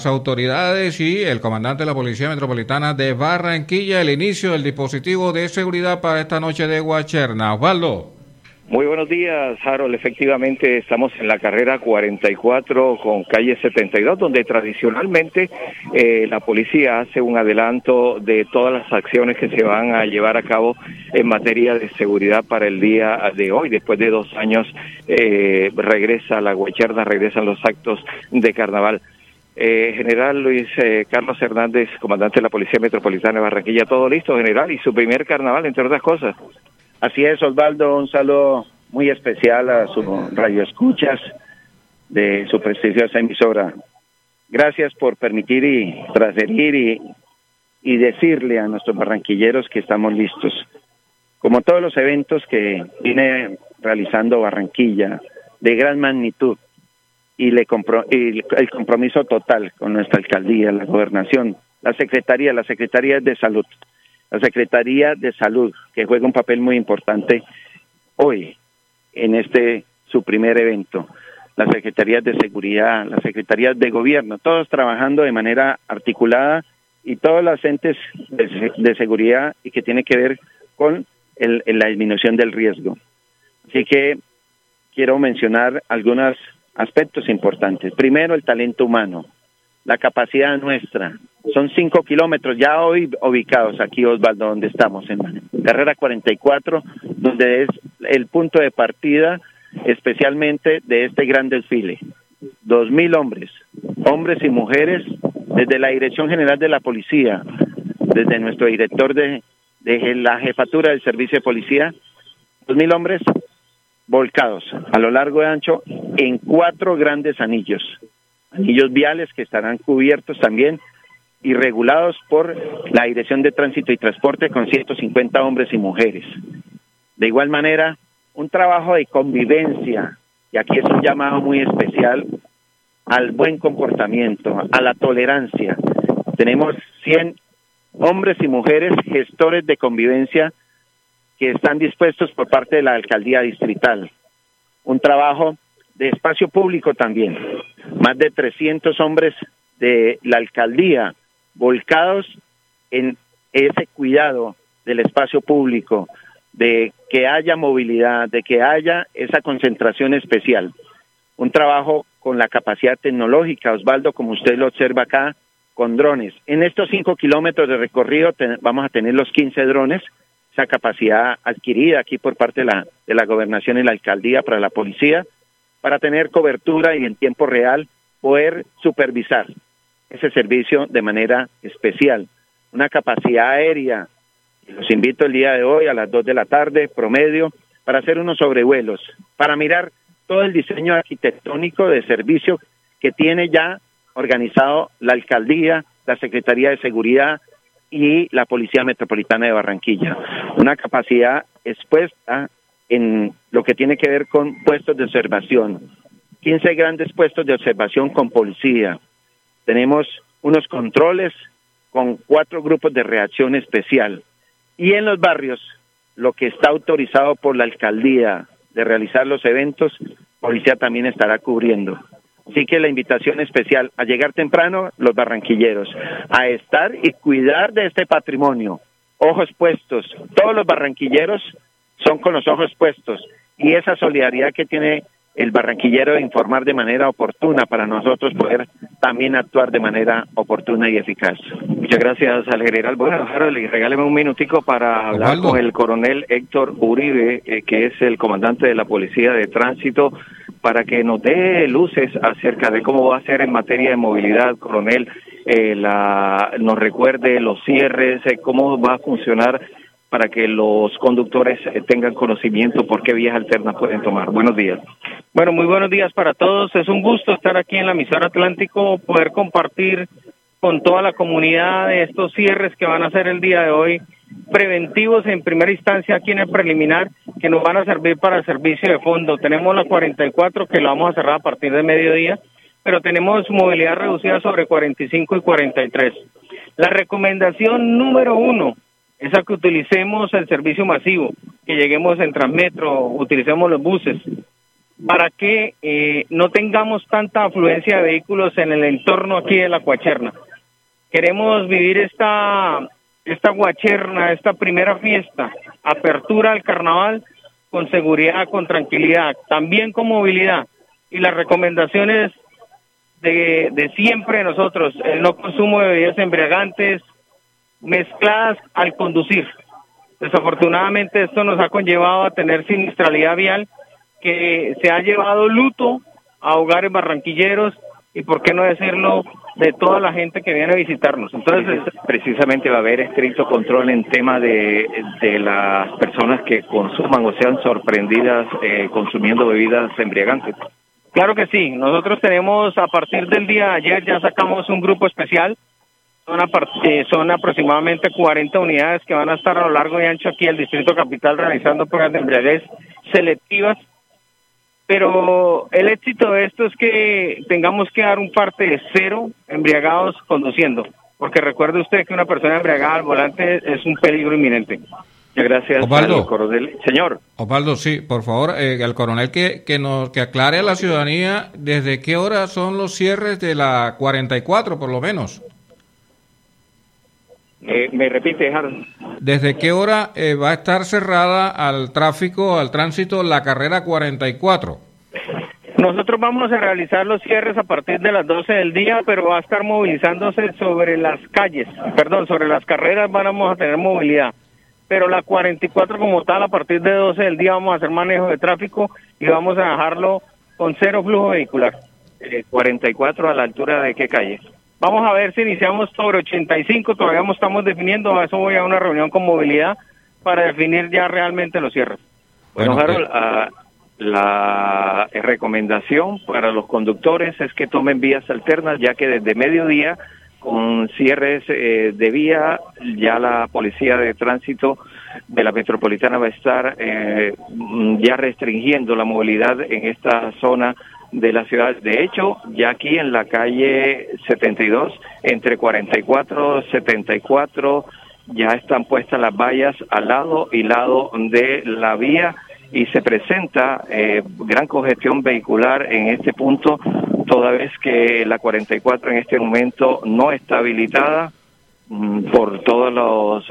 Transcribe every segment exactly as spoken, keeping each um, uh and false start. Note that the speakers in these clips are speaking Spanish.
Autoridades y el comandante de la Policía Metropolitana de Barranquilla, el inicio del dispositivo de seguridad para esta noche de Guacherna. Osvaldo. Muy buenos días, Harold. Efectivamente, estamos en la carrera cuarenta y cuatro con calle setenta y dos, donde tradicionalmente eh, la policía hace un adelanto de todas las acciones que se van a llevar a cabo en materia de seguridad para el día de hoy. Después de dos años, eh, regresa la Guacherna, regresan los actos de carnaval. Eh, General Luis eh, Carlos Hernández, comandante de la Policía Metropolitana de Barranquilla, todo listo, general, y su primer carnaval, entre otras cosas. Así es, Osvaldo, un saludo muy especial a su radioescuchas de su prestigiosa emisora. Gracias por permitir y transferir y, y decirle a nuestros barranquilleros que estamos listos. Como todos los eventos que viene realizando Barranquilla, de gran magnitud, y, le compro y el compromiso total con nuestra alcaldía, la gobernación, la secretaría, la secretaría de salud, la secretaría de salud, que juega un papel muy importante hoy en este su primer evento, las secretarías de seguridad, las secretarías de gobierno, todos trabajando de manera articulada y todos los entes de, de seguridad y que tiene que ver con el, la disminución del riesgo. Así que quiero mencionar algunos aspectos importantes. Primero, el talento humano, la capacidad nuestra. Son cinco kilómetros ya hoy ubicados aquí, Osvaldo, donde estamos, en carrera cuarenta y cuatro, donde es el punto de partida especialmente de este gran desfile. Dos mil hombres, hombres y mujeres, desde la Dirección General de la Policía, desde nuestro director de, de la Jefatura del Servicio de Policía, dos mil hombres volcados a lo largo y ancho en cuatro grandes anillos, anillos viales que estarán cubiertos también y regulados por la Dirección de Tránsito y Transporte con ciento cincuenta hombres y mujeres. De igual manera, un trabajo de convivencia, y aquí es un llamado muy especial al buen comportamiento, a la tolerancia. Tenemos cien hombres y mujeres gestores de convivencia que están dispuestos por parte de la alcaldía distrital. Un trabajo de espacio público también. Más de trescientos hombres de la alcaldía volcados en ese cuidado del espacio público, de que haya movilidad, de que haya esa concentración especial. Un trabajo con la capacidad tecnológica, Osvaldo, como usted lo observa acá, con drones. En estos cinco kilómetros de recorrido ten, vamos a tener los quince drones, esa capacidad adquirida aquí por parte de la, de la gobernación y la alcaldía para la policía, para tener cobertura y en tiempo real poder supervisar ese servicio de manera especial. Una capacidad aérea, los invito el día de hoy a las dos de la tarde, promedio, para hacer unos sobrevuelos, para mirar todo el diseño arquitectónico de servicio que tiene ya organizado la alcaldía, la Secretaría de Seguridad y la Policía Metropolitana de Barranquilla. Una capacidad expuesta en lo que tiene que ver con puestos de observación. quince grandes puestos de observación con policía. Tenemos unos controles con cuatro grupos de reacción especial. Y en los barrios, lo que está autorizado por la alcaldía de realizar los eventos, policía también estará cubriendo. Así que la invitación especial a llegar temprano, los barranquilleros, a estar y cuidar de este patrimonio. Ojos puestos, todos los barranquilleros son con los ojos puestos, y esa solidaridad que tiene el barranquillero de informar de manera oportuna para nosotros poder también actuar de manera oportuna y eficaz. Muchas gracias al general. Bueno, Harold, regáleme un minutico para hablar Osvaldo. con el coronel Héctor Uribe, eh, que es el comandante de la Policía de Tránsito, para que nos dé luces acerca de cómo va a ser en materia de movilidad, coronel, eh, la, nos recuerde los cierres, eh, cómo va a funcionar para que los conductores eh, tengan conocimiento por qué vías alternas pueden tomar. Buenos días. Bueno, muy buenos días para todos. Es un gusto estar aquí en la emisora Atlántico, poder compartir con toda la comunidad de estos cierres que van a ser el día de hoy, preventivos en primera instancia aquí en el preliminar, que nos van a servir para el servicio de fondo. Tenemos la cuarenta y cuatro que la vamos a cerrar a partir de mediodía, pero tenemos movilidad reducida sobre cuarenta y cinco y cuarenta y tres. La recomendación número uno es a que utilicemos el servicio masivo, que lleguemos en Transmetro, utilicemos los buses. para que eh, no tengamos tanta afluencia de vehículos en el entorno aquí de la Guacherna. Queremos vivir esta, esta Guacherna, esta primera fiesta, apertura al carnaval, con seguridad, con tranquilidad, también con movilidad. Y las recomendaciones de, de siempre de nosotros, el no consumo de bebidas embriagantes mezcladas al conducir. Desafortunadamente esto nos ha conllevado a tener sinistralidad vial, que se ha llevado luto a hogares barranquilleros y, por qué no decirlo, de toda la gente que viene a visitarnos. Entonces, precisamente va a haber estricto control en tema de, de las personas que consuman o sean sorprendidas eh, consumiendo bebidas embriagantes. Claro que sí. Nosotros tenemos, a partir del día de ayer, ya sacamos un grupo especial. Son, eh, son aproximadamente cuarenta unidades que van a estar a lo largo y ancho aquí en el Distrito Capital realizando pruebas de embriaguez selectivas. Pero el éxito de esto es que tengamos que dar un parte de cero embriagados conduciendo, porque recuerde usted que una persona embriagada al volante es un peligro inminente. Muchas gracias, Osvaldo. al coronel. Señor. Osvaldo, sí, por favor, eh, al coronel que, que nos que aclare a la ciudadanía desde qué hora son los cierres de la cuarenta y cuatro, por lo menos. Eh, ¿Me repite, Harold? ¿Desde qué hora eh, va a estar cerrada al tráfico, al tránsito, la carrera cuarenta y cuatro? Nosotros vamos a realizar los cierres a partir de las doce del día, pero va a estar movilizándose sobre las calles, perdón, sobre las carreras vamos a tener movilidad. Pero la cuarenta y cuatro como tal, a partir de doce del día vamos a hacer manejo de tráfico y vamos a dejarlo con cero flujo vehicular. Eh, cuarenta y cuatro, ¿a la altura de qué calle? Vamos a ver si iniciamos sobre ochenta y cinco, todavía no estamos definiendo, a eso voy a una reunión con movilidad para definir ya realmente los cierres. Bueno, Bueno, Harold, eh, uh, la recomendación para los conductores es que tomen vías alternas, ya que desde mediodía, con cierres eh, de vía, ya la policía de tránsito de la metropolitana va a estar eh, ya restringiendo la movilidad en esta zona de la ciudad. De hecho, ya aquí en la calle setenta y dos, entre cuarenta y cuatro, setenta y cuatro, ya están puestas las vallas al lado y lado de la vía y se presenta eh, gran congestión vehicular en este punto, toda vez que la cuarenta y cuatro en este momento no está habilitada mmm, por todos los,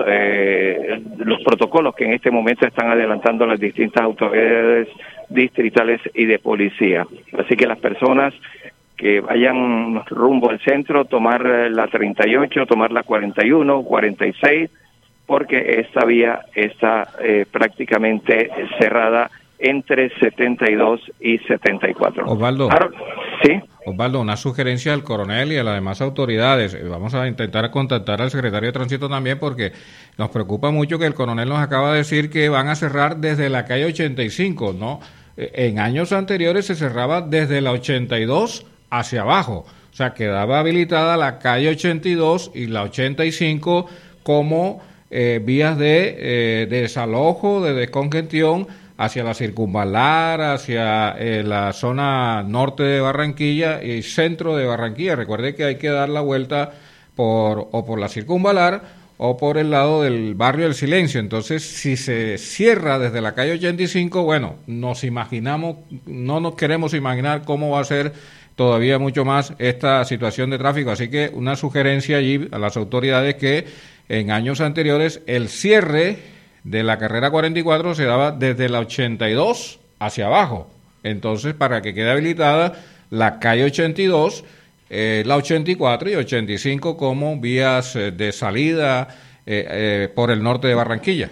eh, los protocolos que en este momento están adelantando las distintas autoridades distritales y de policía. Así que las personas que vayan rumbo al centro, tomar la treinta y ocho, tomar la cuarenta y uno, cuarenta y seis, porque esta vía está eh, prácticamente cerrada entre setenta y dos y setenta y cuatro. Osvaldo, Ahora, ¿sí? Osvaldo, una sugerencia al coronel y a las demás autoridades. Vamos a intentar contactar al secretario de Tránsito también, porque nos preocupa mucho que el coronel nos acaba de decir que van a cerrar desde la calle ochenta y cinco, ¿no? En años anteriores se cerraba desde la ochenta y dos hacia abajo, o sea, quedaba habilitada la calle ochenta y dos y la ochenta y cinco como eh, vías de, eh, de desalojo, de descongestión hacia la circunvalar, hacia eh, la zona norte de Barranquilla y centro de Barranquilla. Recuerde que hay que dar la vuelta por o por la circunvalar o por el lado del barrio del Silencio. Entonces, si se cierra desde la calle ochenta y cinco, bueno, nos imaginamos, no nos queremos imaginar cómo va a ser todavía mucho más esta situación de tráfico. Así que una sugerencia allí a las autoridades que en años anteriores el cierre de la carrera cuarenta y cuatro se daba desde la ochenta y dos hacia abajo. Entonces, para que quede habilitada la calle ochenta y dos, eh, la ochenta y cuatro y ochenta y cinco como vías eh, de salida eh, eh, por el norte de Barranquilla.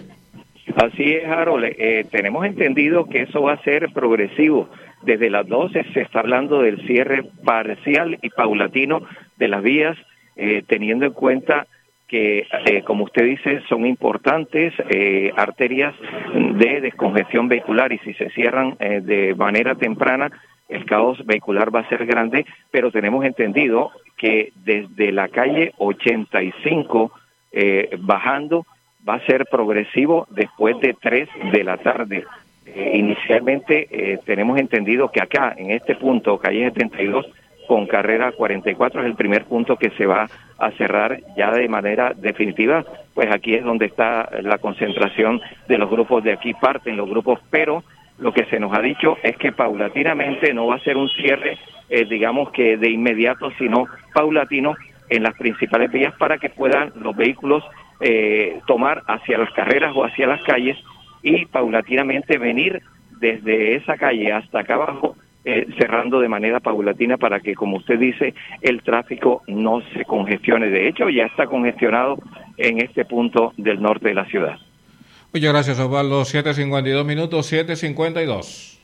Así es, Harold. Eh, tenemos entendido que eso va a ser progresivo. Desde las doce se está hablando del cierre parcial y paulatino de las vías, eh, teniendo en cuenta que, eh, como usted dice, son importantes eh, arterias de descongestión vehicular, y si se cierran eh, de manera temprana, el caos vehicular va a ser grande, pero tenemos entendido que desde la calle ochenta y cinco eh, bajando va a ser progresivo después de tres de la tarde. Eh, inicialmente eh, tenemos entendido que acá, en este punto, calle setenta y dos, con carrera cuarenta y cuatro, es el primer punto que se va a cerrar ya de manera definitiva, pues aquí es donde está la concentración de los grupos, de aquí parten los grupos, pero lo que se nos ha dicho es que paulatinamente no va a ser un cierre, eh, digamos que de inmediato, sino paulatino en las principales vías para que puedan los vehículos eh, tomar hacia las carreras o hacia las calles y paulatinamente venir desde esa calle hasta acá abajo, eh, cerrando de manera paulatina para que, como usted dice, el tráfico no se congestione. De hecho, ya está congestionado en este punto del norte de la ciudad. Muchas gracias, Osvaldo. siete cincuenta y dos minutos, siete cincuenta y dos.